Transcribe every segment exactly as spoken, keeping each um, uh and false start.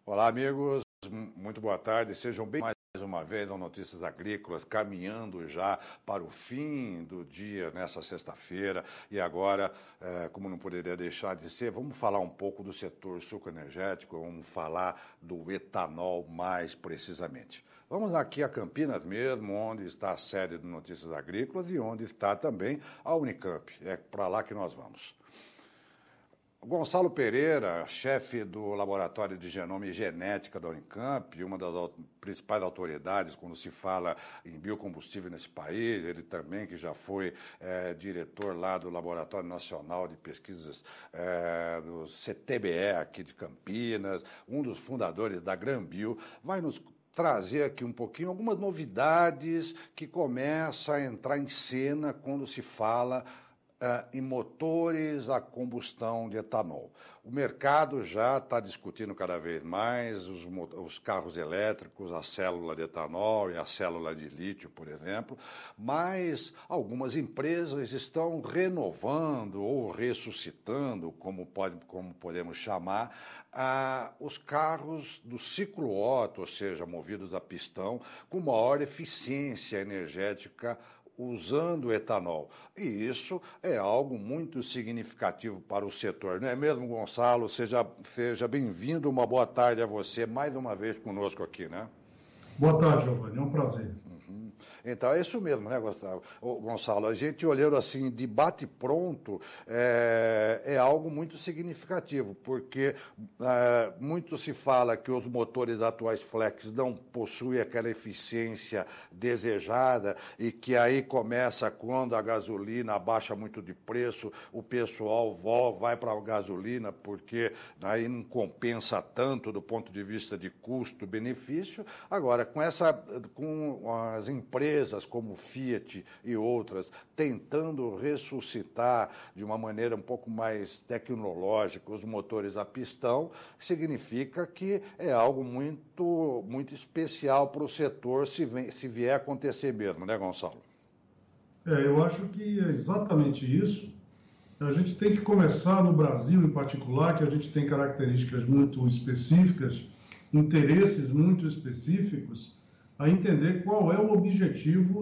Olá, amigos. Muito boa tarde. Sejam bem mais uma vez ao Notícias Agrícolas, caminhando já para o fim do dia nessa sexta-feira. E agora, é, como não poderia deixar de ser, vamos falar um pouco do setor sucroenergético, vamos falar do etanol mais precisamente. Vamos aqui a Campinas mesmo, onde está a sede do Notícias Agrícolas e onde está também a Unicamp. É para lá que nós vamos. Gonçalo Pereira, chefe do Laboratório de Genoma e Genética da Unicamp, uma das principais autoridades quando se fala em biocombustível nesse país, ele também que já foi é, diretor lá do Laboratório Nacional de Pesquisas é, do C T B E aqui de Campinas, um dos fundadores da GranBio, vai nos trazer aqui um pouquinho algumas novidades que começam a entrar em cena quando se fala Uh, em motores a combustão de etanol. O mercado já está discutindo cada vez mais os, os carros elétricos, a célula de etanol e a célula de lítio, por exemplo, mas algumas empresas estão renovando ou ressuscitando, como, pode, como podemos chamar, uh, os carros do ciclo Otto, ou seja, movidos a pistão, com maior eficiência energética usando etanol. E isso é algo muito significativo para o setor, não é mesmo, Gonçalo? Seja, seja bem-vindo, uma boa tarde a você, mais uma vez conosco aqui, né? Boa tarde, Giovanni, é um prazer. Uhum. Então, é isso mesmo, né, Gustavo? Gonçalo? A gente olhando assim, de bate-pronto, é, é algo muito significativo, porque é, muito se fala que os motores atuais flex não possuem aquela eficiência desejada e que aí começa quando a gasolina baixa muito de preço, o pessoal vai para a gasolina porque aí não compensa tanto do ponto de vista de custo-benefício. Agora, com, essa, com as empresas como Fiat e outras tentando ressuscitar de uma maneira um pouco mais tecnológica os motores a pistão, significa que é algo muito, muito especial para o setor se, vem, se vier a acontecer mesmo, né, Gonçalo? É, eu acho que é exatamente isso. A gente tem que começar no Brasil, em particular, que a gente tem características muito específicas, interesses muito específicos, a entender qual é o objetivo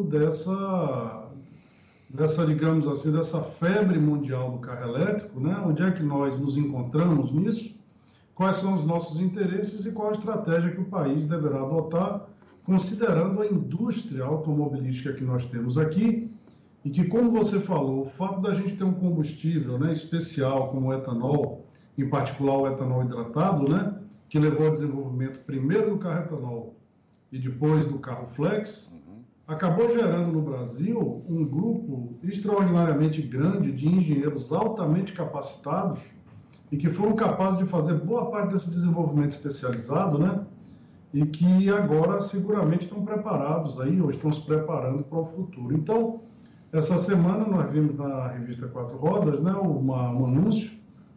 dessa, dessa, digamos assim, dessa febre mundial do carro elétrico, né? Onde é que nós nos encontramos nisso, quais são os nossos interesses e qual a estratégia que o país deverá adotar, considerando a indústria automobilística que nós temos aqui, e que, como você falou, o fato da gente ter um combustível, né, especial como o etanol, em particular o etanol hidratado, né, que levou ao desenvolvimento primeiro do carro etanol e depois do carro flex, uhum. acabou gerando no Brasil um grupo extraordinariamente grande de engenheiros altamente capacitados e que foram capazes de fazer boa parte desse desenvolvimento especializado, né? E que agora seguramente estão preparados aí, ou estão se preparando para o futuro. Então, essa semana nós vimos na revista Quatro Rodas, né, uma, um anúncio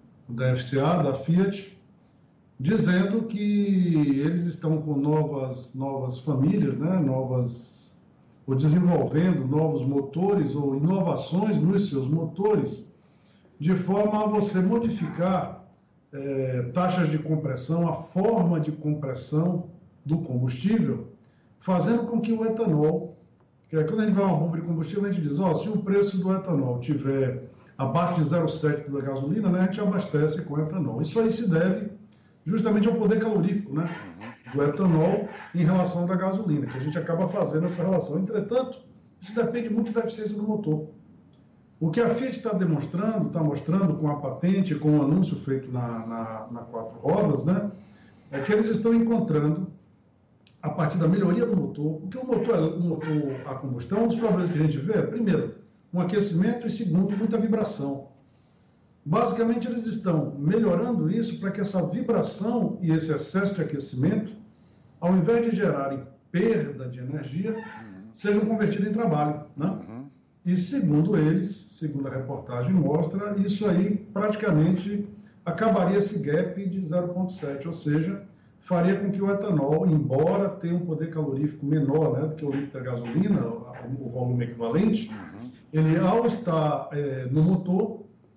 da F C A, da Fiat, dizendo que eles estão com novas, novas famílias, né, novas, ou desenvolvendo novos motores ou inovações nos seus motores, de forma a você modificar é, taxas de compressão, a forma de compressão do combustível, fazendo com que o etanol, que é, quando a gente vai a uma bomba de combustível, a gente diz, ó, se o preço do etanol tiver abaixo de zero vírgula sete da gasolina, né, a gente abastece com etanol. Isso aí se deve justamente ao poder calorífico, né, do etanol em relação da gasolina, que a gente acaba fazendo essa relação. Entretanto, isso depende muito da eficiência do motor. O que a Fiat está demonstrando, está mostrando com a patente, com o anúncio feito na, na, na Quatro Rodas, né, é que eles estão encontrando, a partir da melhoria do motor, porque o motor, o motor a combustão, um dos problemas que a gente vê é, primeiro, um aquecimento e, segundo, muita vibração. Basicamente, eles estão melhorando isso para que essa vibração e esse excesso de aquecimento, ao invés de gerarem perda de energia, uhum. sejam convertidos em trabalho, né? Uhum. E, segundo eles, segundo a reportagem mostra, isso aí praticamente acabaria esse gap de zero vírgula sete, ou seja, faria com que o etanol, embora tenha um poder calorífico menor, né, do que o litro da gasolina, o volume equivalente, uhum. ele, ao estar é, no motor,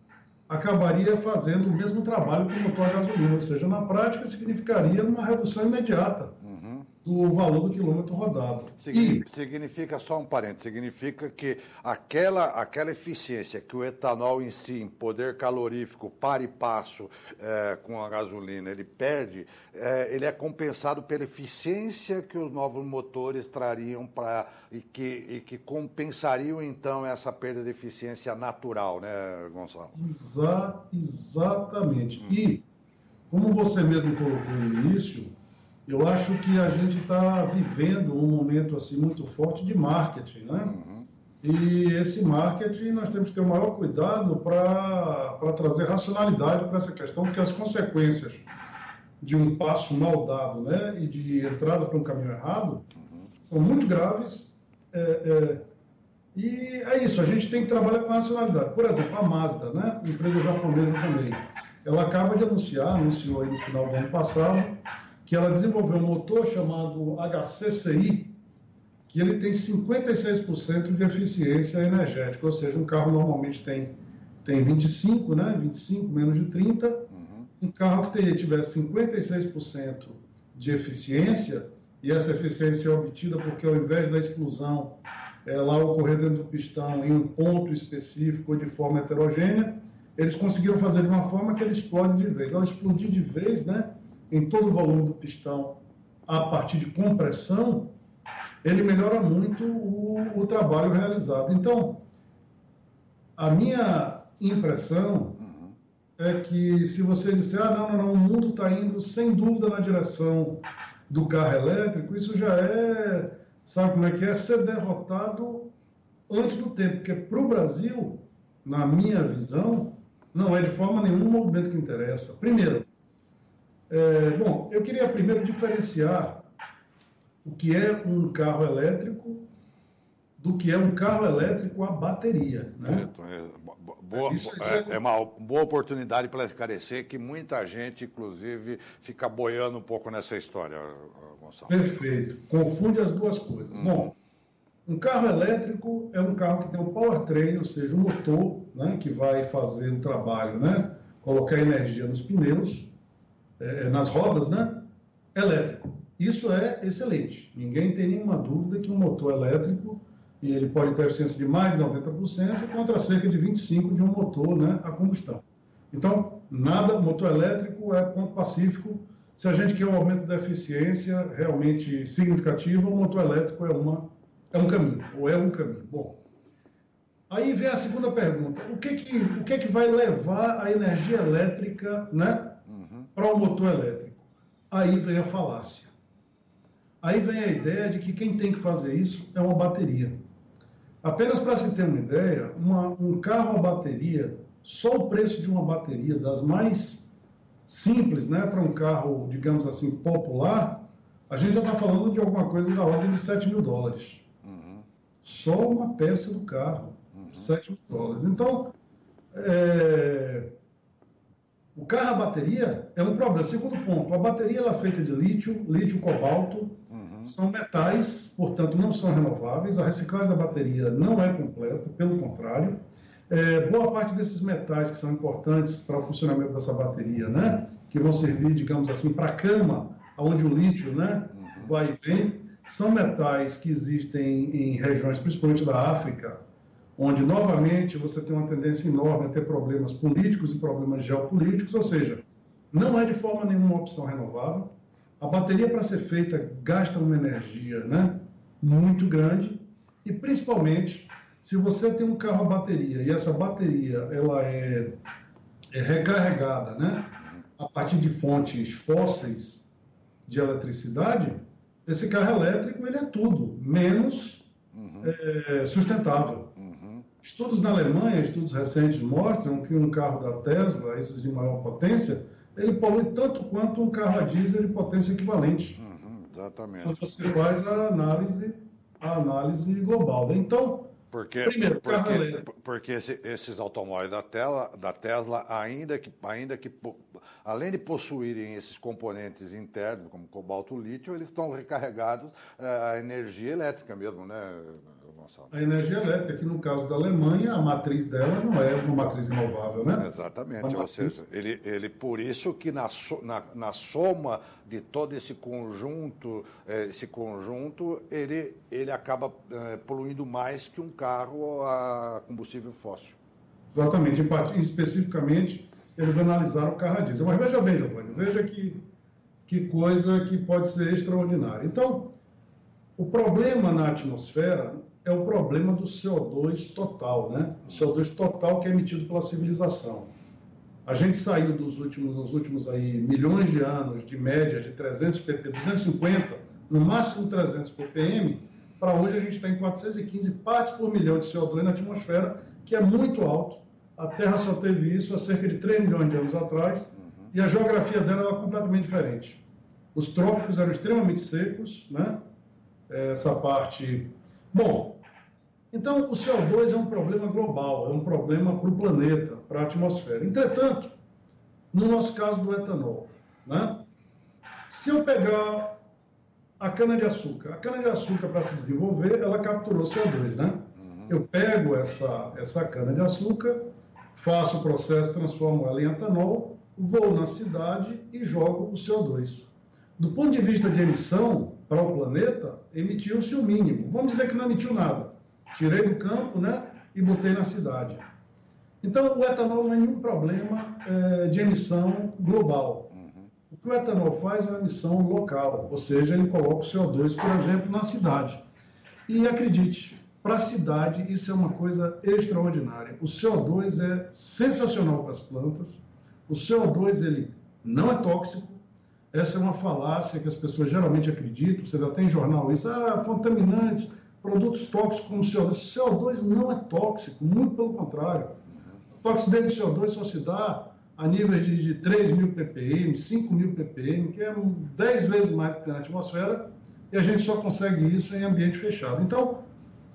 acabaria fazendo o mesmo trabalho que o motor a gasolina, ou seja, na prática significaria uma redução imediata Uhum. do valor do quilômetro rodado. Significa, E, significa, só um parênteses, significa que aquela, aquela eficiência que o etanol em si, em poder calorífico, para e passo é, com a gasolina, ele perde, é, ele é compensado pela eficiência que os novos motores trariam para e que, e que compensariam, então, essa perda de eficiência natural, né, Gonçalo? exa, exatamente. E, como você mesmo colocou no início, eu acho que a gente está vivendo um momento assim muito forte de marketing, né? Uhum. E esse marketing nós temos que ter o maior cuidado para para trazer racionalidade para essa questão, porque as consequências de um passo mal dado, né, e de entrada para um caminho errado, são muito graves. É, é, e é isso, a gente tem que trabalhar com racionalidade. Por exemplo, a Mazda, né, empresa japonesa também, ela acaba de anunciar, anunciou aí no final do ano passado, que ela desenvolveu um motor chamado H C C I, que ele tem cinquenta e seis por cento de eficiência energética, ou seja, um carro normalmente tem, tem vinte e cinco, né, vinte e cinco menos de trinta, uhum. Um carro que tivesse cinquenta e seis por cento de eficiência, e essa eficiência é obtida porque ao invés da explosão ela ocorrer dentro do pistão em um ponto específico ou de forma heterogênea, eles conseguiram fazer de uma forma que ele explode de vez. Ao explodir de vez, né, em todo o volume do pistão a partir de compressão, ele melhora muito o, o trabalho realizado. Então, a minha impressão uhum. é que se você disser, ah, não, não, não, o mundo está indo sem dúvida na direção do carro elétrico, isso já é, sabe como é que é? Ser derrotado antes do tempo, porque para o Brasil, na minha visão, não é de forma nenhuma um movimento que interessa. Primeiro, é, bom, eu queria primeiro diferenciar o que é um carro elétrico do que é um carro elétrico a bateria, né? É, é, boa, isso, isso é, é uma boa oportunidade para esclarecer que muita gente, inclusive, fica boiando um pouco nessa história, Gonçalo. Perfeito. Confunde as duas coisas. Hum. Bom, um carro elétrico é um carro que tem um powertrain, ou seja, um motor, né, que vai fazer o trabalho, né, colocar energia nos pneus, é, nas rodas, né, elétrico. Isso é excelente. Ninguém tem nenhuma dúvida que um motor elétrico, e ele pode ter eficiência de mais de noventa por cento contra cerca de vinte e cinco por cento de um motor, né, a combustão. Então, nada, motor elétrico é ponto pacífico. Se a gente quer um aumento da eficiência realmente significativo, o motor elétrico é, uma, é um caminho, ou é um caminho. Bom, aí vem a segunda pergunta. O que que, o que, que vai levar a energia elétrica, né, uhum. para o motor elétrico? Aí vem a falácia. Aí vem a ideia de que quem tem que fazer isso é uma bateria. Apenas para se ter uma ideia, uma, um carro a bateria, só o preço de uma bateria das mais simples, né, para um carro, digamos assim, popular, a gente já está falando de alguma coisa da ordem de sete mil dólares. Uhum. Só uma peça do carro, uhum. sete mil dólares. Então, é... o carro a bateria é um problema. Segundo ponto, a bateria ela é feita de lítio, lítio cobalto, uhum. são metais, portanto não são renováveis. A reciclagem da bateria não é completa, pelo contrário. É, boa parte desses metais que são importantes para o funcionamento dessa bateria, né, que vão servir, digamos assim, para a cama, onde o lítio, né, uhum. vai e vem, são metais que existem em regiões, principalmente da África, onde, novamente, você tem uma tendência enorme a ter problemas políticos e problemas geopolíticos, ou seja, não é de forma nenhuma uma opção renovável. A bateria, para ser feita, gasta uma energia, né, muito grande e, principalmente, se você tem um carro a bateria e essa bateria ela é, é recarregada, né, a partir de fontes fósseis de eletricidade, esse carro elétrico ele é tudo, menos uhum. é, sustentável. Uhum. Estudos na Alemanha, estudos recentes mostram que um carro da Tesla, esses de maior potência, ele polui tanto quanto um carro a diesel de potência equivalente. Uhum, exatamente. Então você faz a análise, a análise global. Então, Porque, primeiro, porque, carro elétrico. porque esse, esses automóveis da, tela, da Tesla, ainda que, ainda que, além de possuírem esses componentes internos, como cobalto, lítio, eles estão recarregados a uh, energia elétrica mesmo, né? Gonçalo? A energia elétrica, que no caso da Alemanha, a matriz dela não é uma matriz renovável, né? Exatamente, Uma ou matriz... seja, ele, ele por isso que na, na, na soma de todo esse conjunto, esse conjunto, ele, ele acaba é, poluindo mais que um carro a combustível fóssil. Exatamente, especificamente, eles analisaram o carro a diesel. Mas veja bem, Giovanni, veja que, que coisa que pode ser extraordinária. Então, o problema na atmosfera é o problema do C O dois total, né? O C O dois total que é emitido pela civilização. A gente saiu dos últimos, nos últimos aí, milhões de anos de média de trezentos ppm, duzentos e cinquenta, no máximo trezentos ppm, para hoje a gente está em quatrocentos e quinze partes por milhão de C O dois na atmosfera, que é muito alto. A Terra só teve isso há cerca de três milhões de anos atrás, uhum. E a geografia dela era completamente diferente. Os trópicos eram extremamente secos, né? Essa parte... Bom, então o C O dois é um problema global, é um problema para o planeta, para a atmosfera. Entretanto, no nosso caso do etanol, né? Se eu pegar a cana-de-açúcar, a cana-de-açúcar para se desenvolver, ela capturou C O dois, né? Uhum. Eu pego essa, essa cana-de-açúcar, faço o processo, transformo ela em etanol, vou na cidade e jogo o C O dois. Do ponto de vista de emissão para o planeta, emitiu-se o mínimo. Vamos dizer que não emitiu nada. Tirei do campo, né, e botei na cidade. Então, o etanol não é nenhum problema é, de emissão global. Uhum. O que o etanol faz é uma emissão local, ou seja, ele coloca o C O dois, por exemplo, na cidade. E acredite, para a cidade, isso é uma coisa extraordinária. O C O dois é sensacional para as plantas. O C O dois ele não é tóxico. Essa é uma falácia que as pessoas geralmente acreditam. Você já tem em jornal isso. Ah, contaminantes, produtos tóxicos como o C O dois. O C O dois não é tóxico, muito pelo contrário. A toxicidade do C O dois só se dá a nível de, de três mil ppm, cinco mil ppm, que é dez vezes mais do que tem na atmosfera, e a gente só consegue isso em ambiente fechado. Então,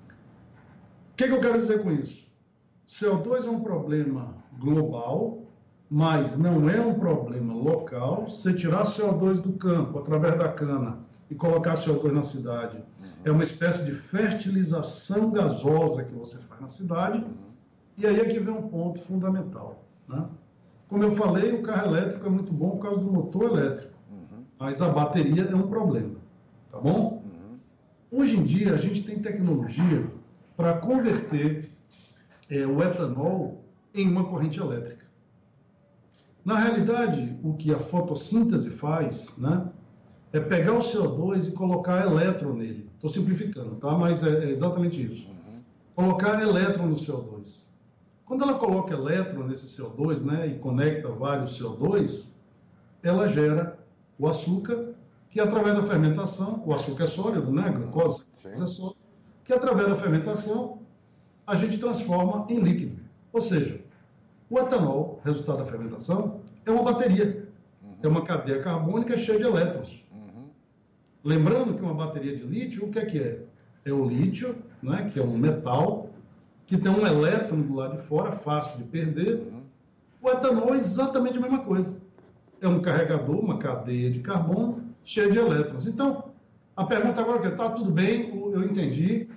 o que, que eu quero dizer com isso? C O dois é um problema global, mas não é um problema local. Se tirar C O dois do campo, através da cana, e colocar C O dois na cidade, uhum. É uma espécie de fertilização gasosa que você faz na cidade, uhum. E aí é que vem um ponto fundamental, né? Como eu falei, o carro elétrico é muito bom por causa do motor elétrico, uhum. Mas a bateria é um problema, tá bom? Uhum. Hoje em dia, a gente tem tecnologia para converter é, o etanol em uma corrente elétrica. Na realidade, o que a fotossíntese faz, né, é pegar o C O dois e colocar elétron nele. Estou simplificando, tá? Mas é, é exatamente isso. Uhum. Colocar elétron no C O dois. Quando ela coloca elétron nesse C O dois, né, e conecta vários C O dois, ela gera o açúcar, que através da fermentação, o açúcar é sólido, né, a glucose é sólido, que através da fermentação a gente transforma em líquido. Ou seja, o etanol, resultado da fermentação, é uma bateria. Uhum. É uma cadeia carbônica cheia de elétrons. Uhum. Lembrando que uma bateria de lítio, o que é que é? É o lítio, né, que é um metal, que tem um elétron do lado de fora, fácil de perder. Uhum. O etanol é exatamente a mesma coisa. É um carregador, uma cadeia de carbono cheia de elétrons. Então, a pergunta agora é que está tudo bem, eu entendi.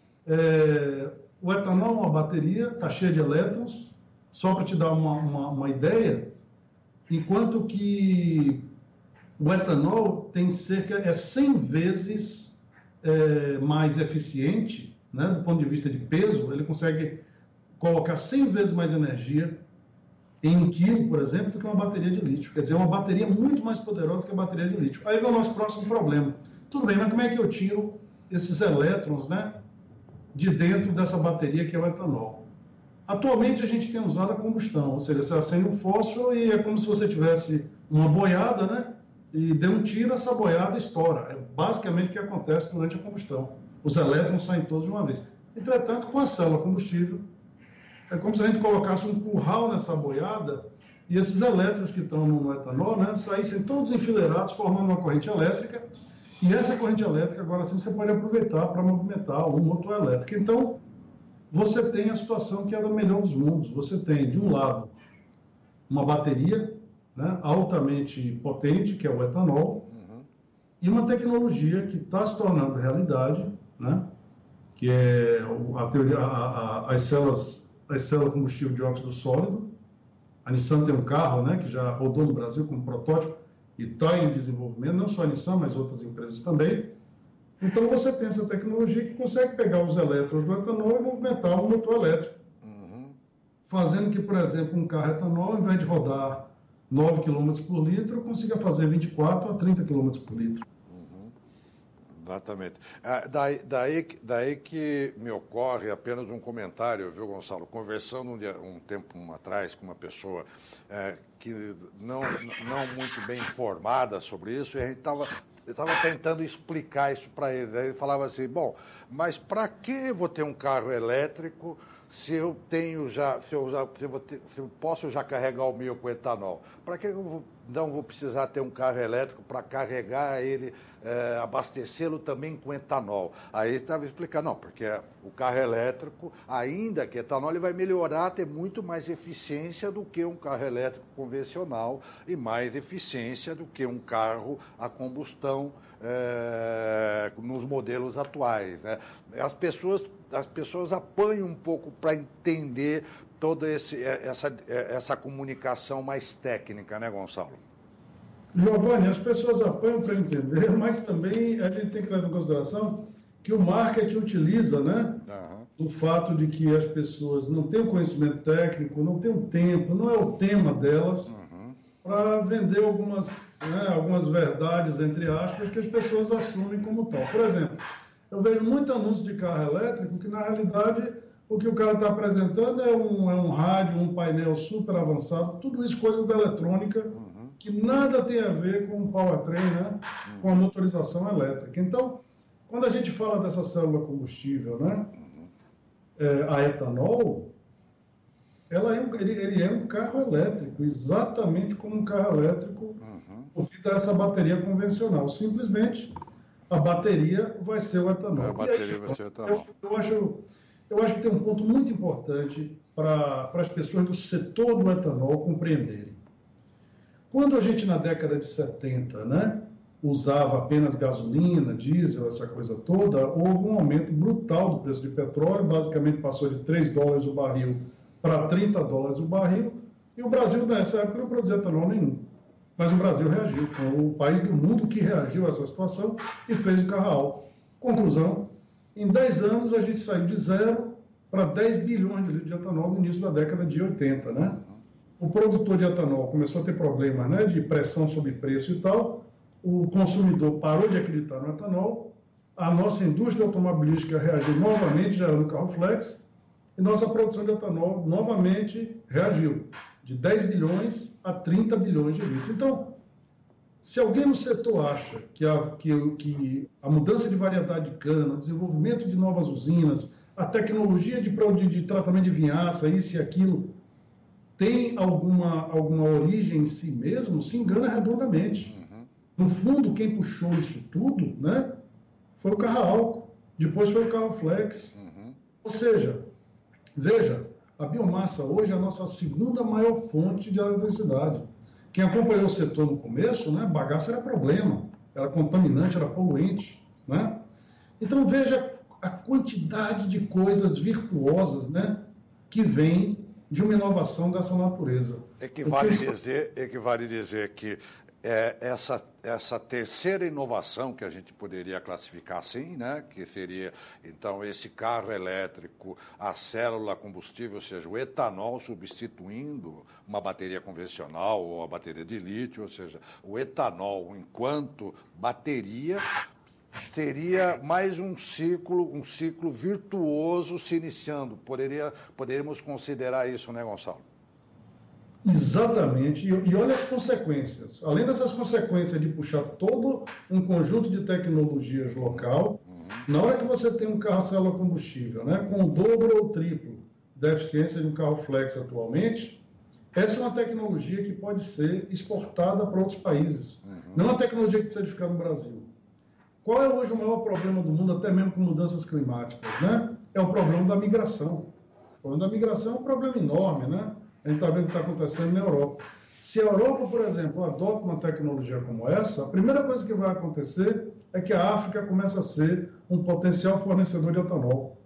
É, o etanol é uma bateria, está cheia de elétrons. Só para te dar uma, uma, uma ideia, enquanto que o etanol tem cerca, é cem vezes é, mais eficiente, né, do ponto de vista de peso, ele consegue colocar cem vezes mais energia em um quilo, por exemplo, do que uma bateria de lítio. Quer dizer, é uma bateria muito mais poderosa que a bateria de lítio. Aí vem o nosso próximo problema. Tudo bem, mas como é que eu tiro esses elétrons, né, de dentro dessa bateria que é o etanol? Atualmente a gente tem usado a combustão, ou seja, você acende um fósforo e é como se você tivesse uma boiada, né? E dê um tiro, essa boiada estoura. É basicamente o que acontece durante a combustão. Os elétrons saem todos de uma vez. Entretanto, com a célula combustível, é como se a gente colocasse um curral nessa boiada e esses elétrons que estão no etanol, né, saíssem todos enfileirados, formando uma corrente elétrica. E essa corrente elétrica, agora sim, você pode aproveitar para movimentar um motor elétrico. Então, você tem a situação que é da melhor dos mundos. Você tem, de um lado, uma bateria, né, altamente potente, que é o etanol, uhum. E uma tecnologia que está se tornando realidade, né, que que é a teoria, a, a, as células, as células combustível de óxido sólido. A Nissan tem um carro, né, que já rodou no Brasil como protótipo e está em desenvolvimento, não só a Nissan, mas outras empresas também. Então, você tem essa tecnologia que consegue pegar os elétrons do etanol e movimentar um motor elétrico. Uhum. Fazendo que, por exemplo, um carro etanol, ao invés de rodar nove quilômetros por litro, consiga fazer vinte e quatro a trinta quilômetros por litro. Exatamente. Ah, daí, daí, daí que me ocorre apenas um comentário, viu, Gonçalo? Conversando um, dia, um tempo atrás com uma pessoa é, que não, não muito bem informada sobre isso, e a gente estava estava tentando explicar isso para ele. Daí ele falava assim, bom, mas para que eu vou ter um carro elétrico se eu tenho já, se eu, já, se eu, ter, se eu posso já carregar o meu com etanol? Para que eu vou, não vou precisar ter um carro elétrico para carregar ele, é, abastecê-lo também com etanol? Aí ele estava explicando, não, porque o carro elétrico, ainda que etanol, ele vai melhorar, ter muito mais eficiência do que um carro elétrico convencional e mais eficiência do que um carro a combustão é, nos modelos atuais, né? As pessoas, as pessoas apanham um pouco para entender toda esse, essa, essa comunicação mais técnica, né, Gonçalo? Giovanni, as pessoas apanham para entender, mas também a gente tem que levar em consideração que o marketing utiliza, né, uhum. o fato de que as pessoas não têm o conhecimento técnico, não têm o tempo, não é o tema delas, uhum. para vender algumas, né, algumas verdades, entre aspas, que as pessoas assumem como tal. Por exemplo, eu vejo muito anúncio de carro elétrico que, na realidade, o que o cara está apresentando é um, é um rádio, um painel super avançado, tudo isso coisas da eletrônica, uhum. que nada tem a ver com o powertrain, né? Uhum. com a motorização elétrica. Então, quando a gente fala dessa célula combustível, né? Uhum. é, a etanol, ela é um, ele, ele é um carro elétrico, exatamente como um carro elétrico uhum. devido a essa bateria convencional. Simplesmente, a bateria vai ser o etanol. A bateria aí, vai ser o etanol. Eu, eu, acho, eu acho que tem um ponto muito importante para as pessoas do setor do etanol compreenderem. Quando a gente, na década de setenta, né, usava apenas gasolina, diesel, essa coisa toda, houve um aumento brutal do preço de petróleo, basicamente passou de três dólares o barril para trinta dólares o barril, e o Brasil, nessa época, não produzia etanol nenhum. Mas o Brasil reagiu, foi o país do mundo que reagiu a essa situação e fez o carro álcool. Conclusão, em dez anos a gente saiu de zero para dez bilhões de litros de etanol no início da década de oitenta, né? O produtor de etanol começou a ter problemas, né, de pressão sobre preço e tal, o consumidor parou de acreditar no etanol, a nossa indústria automobilística reagiu novamente, gerando carro flex, e nossa produção de etanol novamente reagiu, de dez bilhões a trinta bilhões de litros. Então, se alguém no setor acha que a, que, que a mudança de variedade de cana, o desenvolvimento de novas usinas, a tecnologia de, de, de tratamento de vinhaça, isso e aquilo, tem alguma, alguma origem em si mesmo, se engana redondamente. Uhum. No fundo, quem puxou isso tudo, né, foi o carro álcool, depois foi o carro flex. Uhum. Ou seja, veja, a biomassa hoje é a nossa segunda maior fonte de eletricidade. Quem acompanhou o setor no começo, né, bagaço era problema, era contaminante, era poluente, né? Então veja a quantidade de coisas virtuosas, né, que vem de uma inovação dessa natureza. Equivale Porque... dizer, equivale dizer que é, essa, essa terceira inovação que a gente poderia classificar assim, né, que seria, então, esse carro elétrico, a célula combustível, ou seja, o etanol substituindo uma bateria convencional ou a bateria de lítio, ou seja, o etanol enquanto bateria seria mais um ciclo, um ciclo virtuoso se iniciando. Poderia, poderíamos considerar isso, né, Gonçalo? Exatamente, e olha as consequências. Além dessas consequências de puxar todo um conjunto de tecnologias local, uhum. na hora que você tem um carro a célula combustível, né, com o dobro ou o triplo da eficiência de um carro flex atualmente, essa é uma tecnologia que pode ser exportada para outros países. Uhum. Não é uma tecnologia que precisa de ficar no Brasil. Qual é hoje o maior problema do mundo, até mesmo com mudanças climáticas, né? É o problema da migração. O problema da migração é um problema enorme, né? A gente está vendo o que está acontecendo na Europa. Se a Europa, por exemplo, adota uma tecnologia como essa, a primeira coisa que vai acontecer é que a África começa a ser um potencial fornecedor de etanol.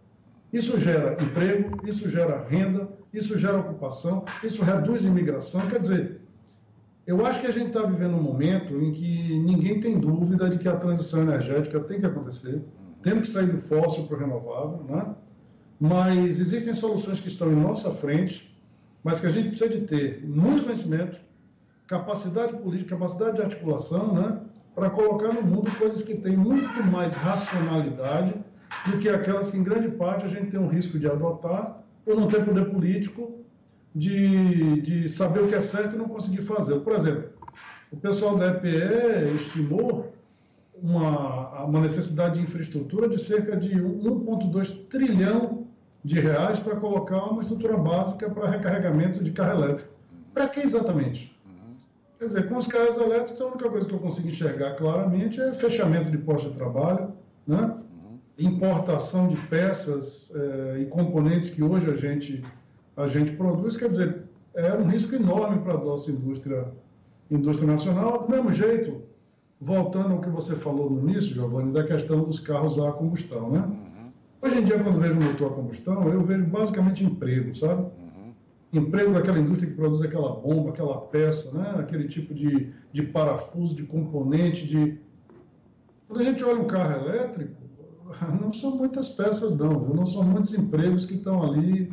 Isso gera emprego, isso gera renda, isso gera ocupação, isso reduz imigração. Quer dizer, eu acho que a gente está vivendo um momento em que ninguém tem dúvida de que a transição energética tem que acontecer, temos que sair do fóssil para o renovável, né? Mas existem soluções que estão em nossa frente, mas que a gente precisa de ter muito conhecimento, capacidade política, capacidade de articulação, né? Para colocar no mundo coisas que têm muito mais racionalidade do que aquelas que, em grande parte, a gente tem um risco de adotar por não ter poder político de, de saber o que é certo e não conseguir fazer. Por exemplo, o pessoal da E P E estimou uma, uma necessidade de infraestrutura de cerca de um vírgula dois trilhão de reais para colocar uma estrutura básica para recarregamento de carro elétrico. Para que exatamente? Quer dizer, com os carros elétricos, a única coisa que eu consigo enxergar claramente é fechamento de postos de trabalho, né? Importação de peças eh, e componentes que hoje a gente, a gente produz. Quer dizer, é um risco enorme para a nossa indústria, indústria nacional. Do mesmo jeito, voltando ao que você falou no início, Giovanni, da questão dos carros a combustão, né? Uhum. Hoje em dia, quando eu vejo motor a combustão, eu vejo basicamente emprego, sabe? Uhum. Emprego daquela indústria que produz aquela bomba, aquela peça, né? Aquele tipo de, de parafuso, de componente, de... Quando a gente olha um carro elétrico, não são muitas peças, não, não são muitos empregos que estão ali.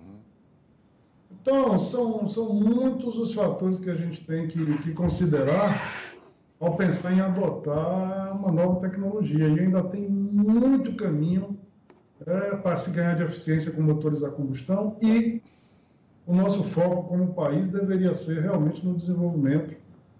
Então, são, são muitos os fatores que a gente tem que, que considerar ao pensar em adotar uma nova tecnologia. E ainda tem muito caminho é, para se ganhar de eficiência com motores a combustão, e o nosso foco como país deveria ser realmente no desenvolvimento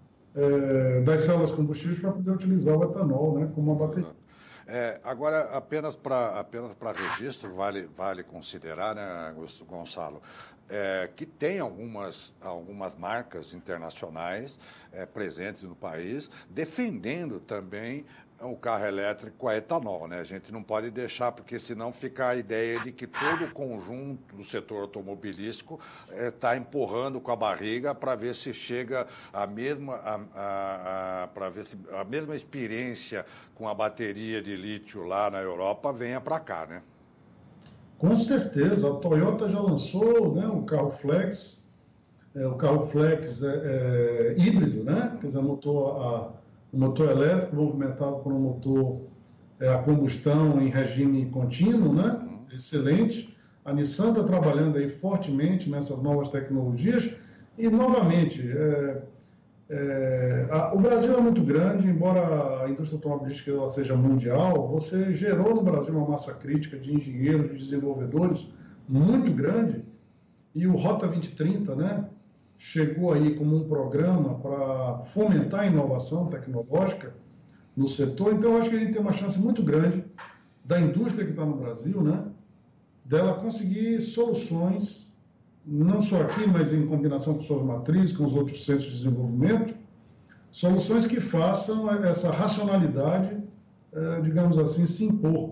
é, das células combustíveis para poder utilizar o etanol, né, como uma bateria. É, agora, apenas para apenas para registro, vale, vale considerar, né, Gonçalo, é, que tem algumas, algumas marcas internacionais é, presentes no país, defendendo também o carro elétrico a etanol, né? A gente não pode deixar, porque senão fica a ideia de que todo o conjunto do setor automobilístico está é, empurrando com a barriga para ver se chega a mesma, a, a, a, para ver se a mesma experiência com a bateria de lítio lá na Europa venha para cá, né? Com certeza, a Toyota já lançou, né, um carro flex, é, o carro flex é, é, híbrido, né? Quer dizer, motor a um motor elétrico movimentado por um motor é, a combustão em regime contínuo, né? Excelente. A Nissan está trabalhando aí fortemente nessas novas tecnologias e, novamente, é, é, a, o Brasil é muito grande, embora a indústria automobilística ela seja mundial, você gerou no Brasil uma massa crítica de engenheiros, de desenvolvedores muito grande, e o Rota vinte trinta, né? Chegou aí como um programa para fomentar a inovação tecnológica no setor. Então, eu acho que a gente tem uma chance muito grande da indústria que está no Brasil, né, dela conseguir soluções, não só aqui, mas em combinação com suas matrizes, com os outros centros de desenvolvimento, soluções que façam essa racionalidade, eh, digamos assim, se impor.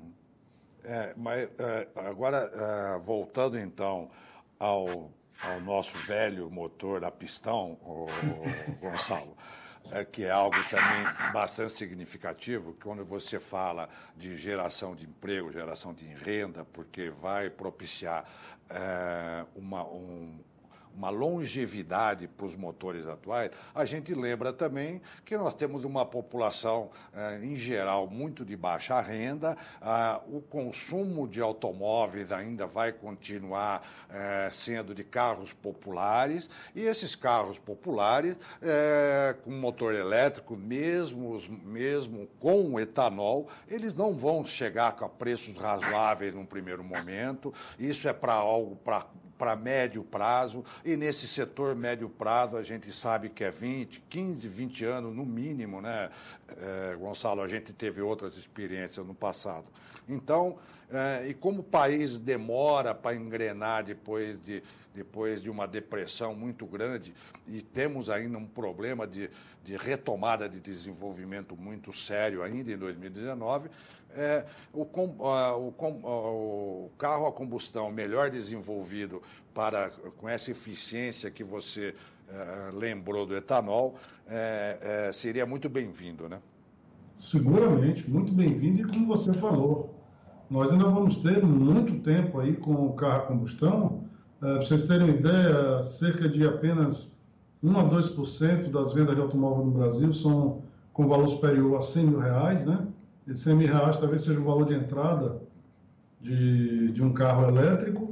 É, mas é, agora, é, voltando então ao... ao nosso velho motor a pistão, o, o Gonçalo, é, que é algo também bastante significativo, quando você fala de geração de emprego, geração de renda, porque vai propiciar é, uma, um, uma longevidade para os motores atuais, a gente lembra também que nós temos uma população, eh, em geral, muito de baixa renda, ah, o consumo de automóveis ainda vai continuar eh, sendo de carros populares, e esses carros populares, eh, com motor elétrico, mesmo, mesmo com etanol, eles não vão chegar a preços razoáveis num primeiro momento. Isso é para algo para para médio prazo, e nesse setor médio prazo a gente sabe que é vinte, quinze, vinte anos no mínimo, né, é, Gonçalo? A gente teve outras experiências no passado. Então, é, e como o país demora para engrenar depois de, depois de uma depressão muito grande, e temos ainda um problema de, de retomada de desenvolvimento muito sério ainda em dois mil e dezenove, É, o, com, uh, o, com, uh, o carro a combustão melhor desenvolvido para, com essa eficiência que você uh, lembrou do etanol, uh, uh, seria muito bem-vindo, né? Seguramente, muito bem-vindo, e como você falou, Nós ainda vamos ter muito tempo aí com o carro a combustão. Para vocês terem uma ideia, cerca de apenas um a dois por cento das vendas de automóvel no Brasil são com valor superior a cem mil reais, né? E cem mil reais talvez seja o valor de entrada de, de um carro elétrico.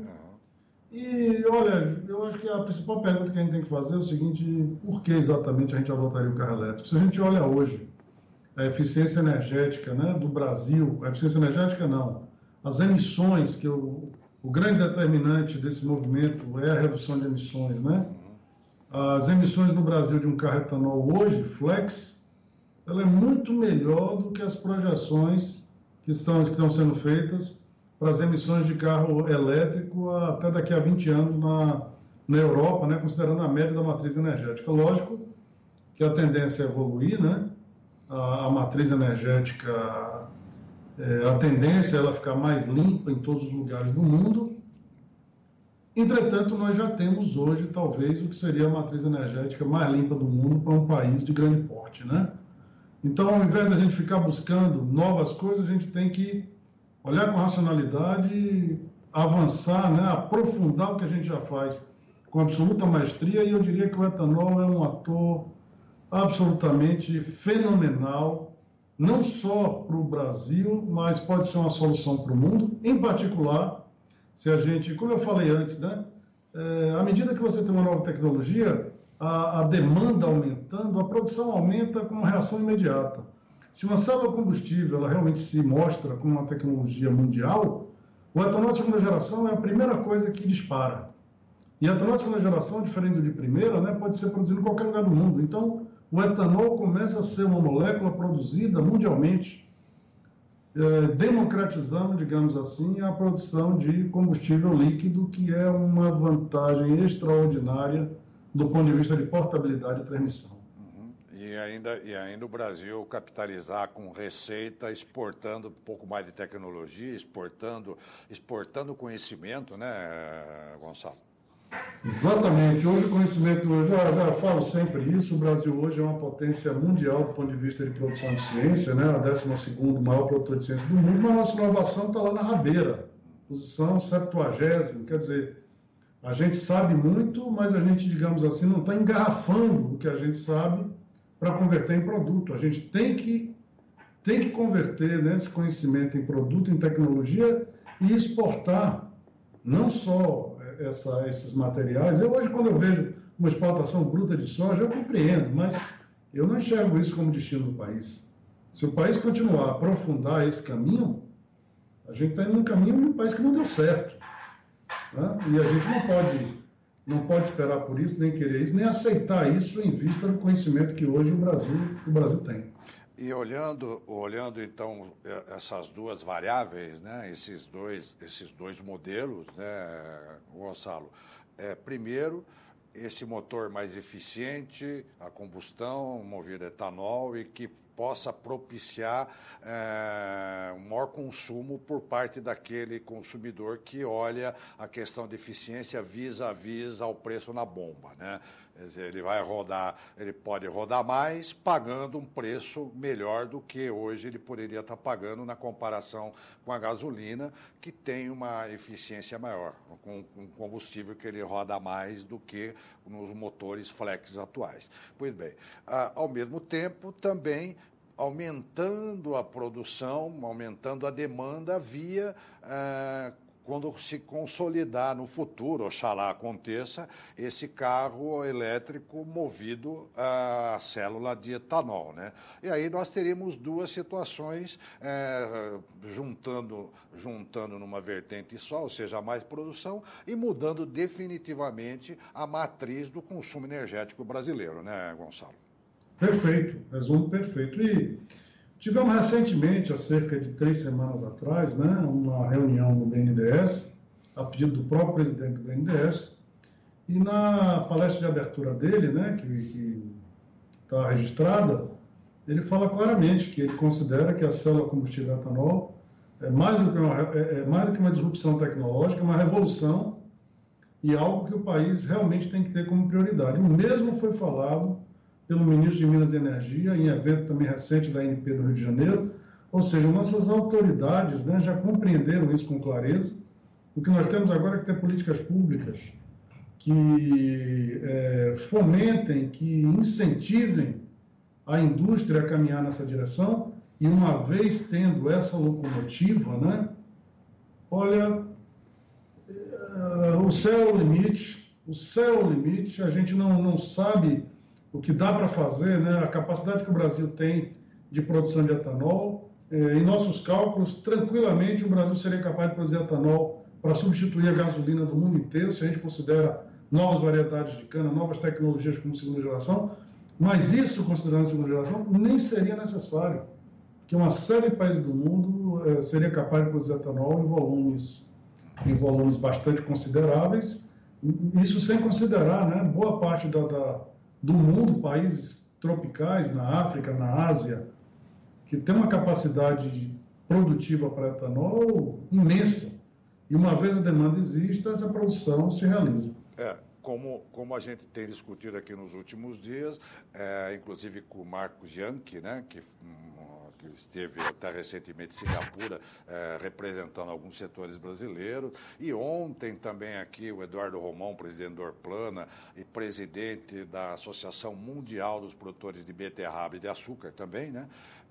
E, olha, eu acho que a principal pergunta que a gente tem que fazer é o seguinte: por que exatamente a gente adotaria o carro elétrico? Se a gente olha hoje a eficiência energética, né, do Brasil, a eficiência energética não, as emissões, que o, o grande determinante desse movimento é a redução de emissões, né? As emissões no Brasil de um carro etanol hoje, flex, ela é muito melhor do que as projeções que estão, que estão sendo feitas para as emissões de carro elétrico até daqui a vinte anos na, na Europa, né, considerando a média da matriz energética. Lógico que a tendência é evoluir, né? A, a matriz energética, é, a tendência é ela ficar mais limpa em todos os lugares do mundo. Entretanto, nós já temos hoje, talvez, o que seria a matriz energética mais limpa do mundo para um país de grande porte, né? Então, ao invés de a gente ficar buscando novas coisas, a gente tem que olhar com racionalidade, avançar, né? Aprofundar o que a gente já faz com absoluta maestria, e eu diria que o etanol é um ator absolutamente fenomenal, não só para o Brasil, mas pode ser uma solução para o mundo, em particular, se a gente, como eu falei antes, né? É, à medida que você tem uma nova tecnologia, a, a demanda aumentando, a produção aumenta com uma reação imediata. Se uma célula combustível ela realmente se mostra como uma tecnologia mundial, o etanol de segunda geração é a primeira coisa que dispara. E o etanol de segunda geração, diferente do de primeira, né, pode ser produzido em qualquer lugar do mundo. Então, o etanol começa a ser uma molécula produzida mundialmente, é, democratizando, digamos assim, a produção de combustível líquido, que é uma vantagem extraordinária do ponto de vista de portabilidade e transmissão. Uhum. E, ainda, e ainda o Brasil capitalizar com receita, exportando um pouco mais de tecnologia, exportando, exportando conhecimento, né, Gonçalo? Exatamente. Hoje o conhecimento, eu já, já falo sempre isso, o Brasil hoje é uma potência mundial do ponto de vista de produção de ciência, né? A décimo segundo maior produtor de ciência do mundo, mas a nossa inovação está lá na rabeira, posição septuagésima, quer dizer, a gente sabe muito, mas a gente, digamos assim, não está engarrafando o que a gente sabe para converter em produto. A gente tem que, tem que converter, né, esse conhecimento em produto, em tecnologia e exportar, não só Essa, esses materiais. Eu hoje, quando eu vejo uma exportação bruta de soja, eu compreendo, mas eu não enxergo isso como destino do país. Se o país continuar a aprofundar esse caminho, a gente está indo num caminho de um país que não deu certo, né? E a gente não pode, não pode esperar por isso, nem querer isso, nem aceitar isso em vista do conhecimento que hoje o Brasil, o Brasil tem. E olhando, olhando então essas duas variáveis, né, esses dois, esses dois modelos, né, Gonçalo, é, primeiro, esse motor mais eficiente, a combustão, movido a etanol e que possa propiciar é, um maior consumo por parte daquele consumidor que olha a questão de eficiência vis-a-vis ao preço na bomba, né? Quer dizer, ele vai rodar, ele pode rodar mais pagando um preço melhor do que hoje ele poderia estar pagando na comparação com a gasolina, que tem uma eficiência maior, com um combustível que ele roda mais do que nos motores flex atuais. Pois bem, ao mesmo tempo também aumentando a produção, aumentando a demanda via... Ah, quando se consolidar no futuro, oxalá aconteça, esse carro elétrico movido a célula de etanol, né? E aí nós teríamos duas situações é, juntando, juntando numa vertente só, ou seja, mais produção, e mudando definitivamente a matriz do consumo energético brasileiro, né, Gonçalo? Perfeito, resumo perfeito. E tivemos recentemente, há cerca de três semanas atrás, né, uma reunião no B N D E S, a pedido do próprio presidente do B N D E S, e na palestra de abertura dele, né, que está registrada, ele fala claramente que ele considera que a célula combustível etanol é mais do que uma, é, é mais do que uma disrupção tecnológica, é uma revolução e algo que o país realmente tem que ter como prioridade. O mesmo foi falado pelo ministro de Minas e Energia, em evento também recente da A N P do Rio de Janeiro, Ou seja, nossas autoridades, né, já compreenderam isso com clareza. O que nós temos agora é que ter políticas públicas que é, fomentem, que incentivem a indústria a caminhar nessa direção, e uma vez tendo essa locomotiva, né, olha, é, o céu é o limite, o céu é o limite, a gente não, não sabe o que dá para fazer, né, a capacidade que o Brasil tem de produção de etanol. É, em nossos cálculos, tranquilamente, o Brasil seria capaz de produzir etanol para substituir a gasolina do mundo inteiro, se a gente considera novas variedades de cana, novas tecnologias como segunda geração, mas isso, considerando a segunda geração, nem seria necessário, porque uma série de países do mundo eh, seria capaz de produzir etanol em volumes, em volumes bastante consideráveis, isso sem considerar, né, boa parte da, da, do mundo, países tropicais, na África, na Ásia, que tem uma capacidade produtiva para etanol imensa. E uma vez a demanda existe, essa produção se realiza. É, como, como a gente tem discutido aqui nos últimos dias, é, inclusive com o Marcos Yankee, né, que, que esteve até recentemente em Singapura, é, representando alguns setores brasileiros, e ontem também aqui o Eduardo Romão, presidente do Orplana e presidente da Associação Mundial dos Produtores de Beterraba e de Açúcar também, né,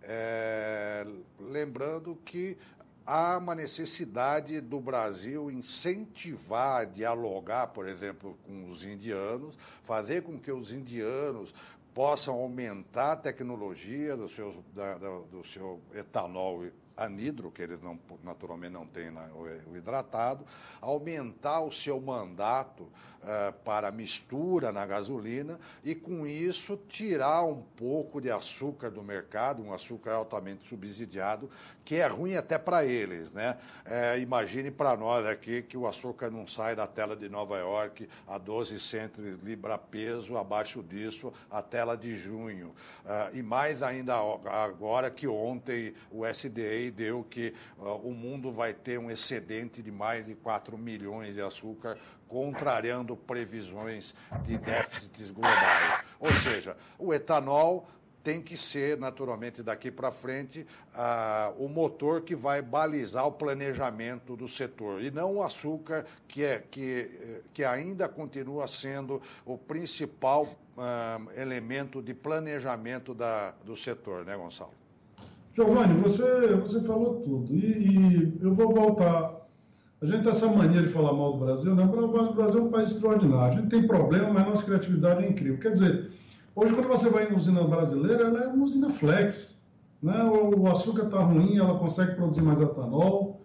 é, lembrando que há uma necessidade do Brasil incentivar, dialogar, por exemplo, com os indianos, fazer com que os indianos possam aumentar a tecnologia do seu, da, da, do seu etanol anidro, que eles não, naturalmente não têm na, o, o hidratado, aumentar o seu mandato uh, para mistura na gasolina e, com isso, tirar um pouco de açúcar do mercado, um açúcar altamente subsidiado, que é ruim até para eles, né? É, imagine para nós aqui que o açúcar não sai da tela de Nova York a doze centos libra-peso, abaixo disso, a tela de junho. Uh, e mais ainda agora que ontem o U S D A deu que uh, o mundo vai ter um excedente de mais de quatro milhões de açúcar, contrariando previsões de déficits globais. Ou seja, o etanol tem que ser, naturalmente, daqui para frente, uh, o motor que vai balizar o planejamento do setor, e não o açúcar, que, é, que, que ainda continua sendo o principal uh, elemento de planejamento da, do setor, né, Gonçalo? Giovanni, você, você falou tudo, e, e eu vou voltar. A gente tem essa mania de falar mal do Brasil, né? O Brasil é um país extraordinário. A gente tem problema, mas a nossa criatividade é incrível. Quer dizer, hoje, quando você vai em uma usina brasileira, ela é uma usina flex, né? O, o açúcar está ruim, ela consegue produzir mais etanol.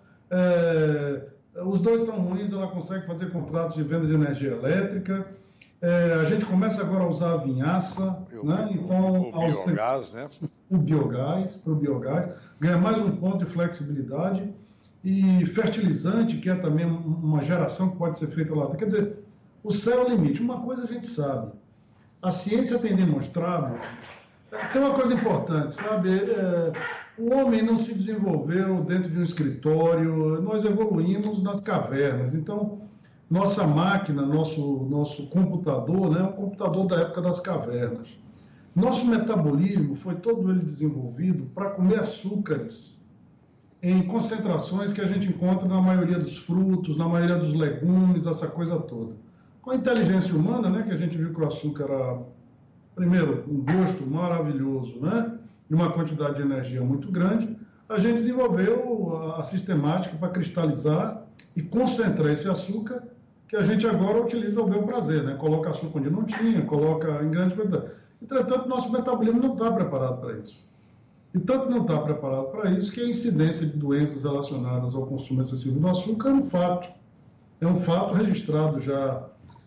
É, os dois estão ruins, ela consegue fazer contratos de venda de energia elétrica. É, a gente começa agora a usar a vinhaça, eu, né? Então, o, o biogás, né? O biogás, para o biogás, ganha mais um ponto de flexibilidade. E fertilizante, que é também uma geração que pode ser feita lá. Quer dizer, o céu é o limite. Uma coisa a gente sabe, a ciência tem demonstrado, tem uma coisa importante, sabe? É, o homem não se desenvolveu dentro de um escritório, nós evoluímos nas cavernas. Então, nossa máquina, nosso, nosso computador, né, é um computador da época das cavernas. Nosso metabolismo foi todo ele desenvolvido para comer açúcares em concentrações que a gente encontra na maioria dos frutos, na maioria dos legumes, essa coisa toda. Com a inteligência humana, né, que a gente viu que o açúcar era, primeiro, um gosto maravilhoso, né, e uma quantidade de energia muito grande, a gente desenvolveu a sistemática para cristalizar e concentrar esse açúcar, que a gente agora utiliza ao bel prazer, né, coloca açúcar onde não tinha, coloca em grandes quantidades. Entretanto, nosso metabolismo não está preparado para isso. E tanto não está preparado para isso que a incidência de doenças relacionadas ao consumo excessivo do açúcar é um fato. É um fato registrado já.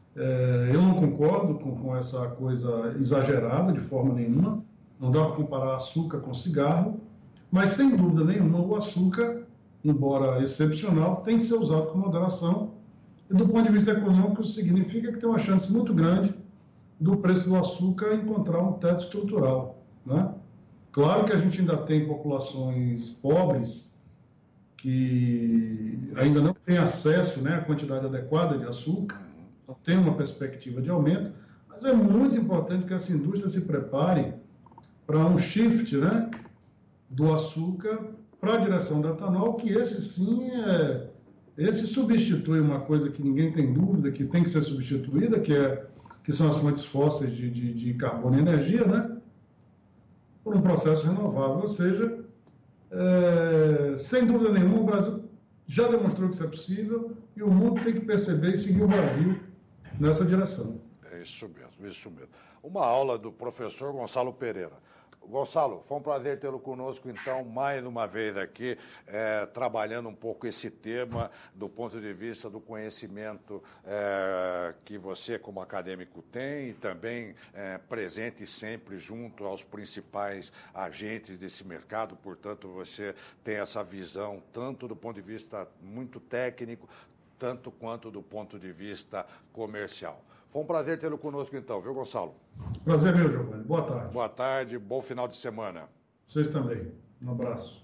É, eu não concordo com, com essa coisa exagerada de forma nenhuma. Não dá para comparar açúcar com cigarro. Mas, sem dúvida nenhuma, o açúcar, embora excepcional, tem que ser usado com moderação. E, do ponto de vista econômico, isso significa que tem uma chance muito grande do preço do açúcar encontrar um teto estrutural, né? Claro que a gente ainda tem populações pobres que ainda não têm acesso, né, à quantidade adequada de açúcar, não tem uma perspectiva de aumento, mas é muito importante que essa indústria se prepare para um shift, né, do açúcar para a direção do etanol, que esse sim é, esse substitui uma coisa que ninguém tem dúvida que tem que ser substituída, que, é, que são as fontes fósseis de, de, de carbono e energia, né? Por um processo renovável, ou seja, é, sem dúvida nenhuma, o Brasil já demonstrou que isso é possível e o mundo tem que perceber e seguir o Brasil nessa direção. É isso mesmo, isso mesmo. Uma aula do professor Gonçalo Pereira. Gonçalo, foi um prazer tê-lo conosco, então, mais uma vez aqui, é, trabalhando um pouco esse tema do ponto de vista do conhecimento é, que você, como acadêmico, tem e também é, presente sempre junto aos principais agentes desse mercado, portanto, você tem essa visão tanto do ponto de vista muito técnico, tanto quanto do ponto de vista comercial. Foi um prazer tê-lo conosco, então, viu, Gonçalo? Prazer meu, Giovanni. Boa tarde. Boa tarde, bom final de semana. Vocês também. Um abraço.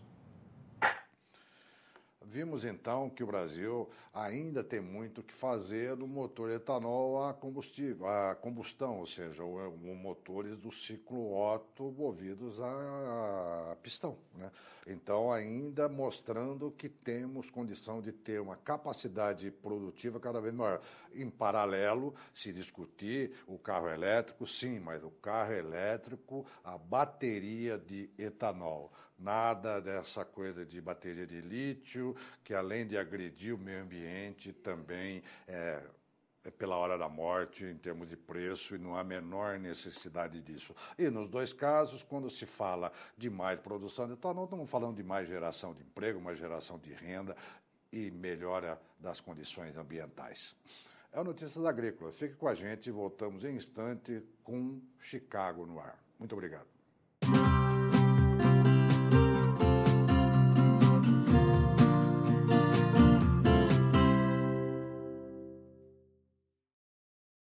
Vimos, então, que o Brasil ainda tem muito que fazer no motor etanol a combustível, a combustão, ou seja, o, o motores do ciclo Otto movidos a, a pistão, né? Então, ainda mostrando que temos condição de ter uma capacidade produtiva cada vez maior. Em paralelo, se discutir o carro elétrico, sim, mas o carro elétrico, a bateria de etanol. Nada dessa coisa de bateria de lítio, que além de agredir o meio ambiente, também é, é pela hora da morte em termos de preço e não há a menor necessidade disso. E nos dois casos, quando se fala de mais produção de etanol, estamos falando de mais geração de emprego, mais geração de renda e melhora das condições ambientais. É o Notícias Agrícolas. Fique com a gente e voltamos em instante com Chicago no ar. Muito obrigado.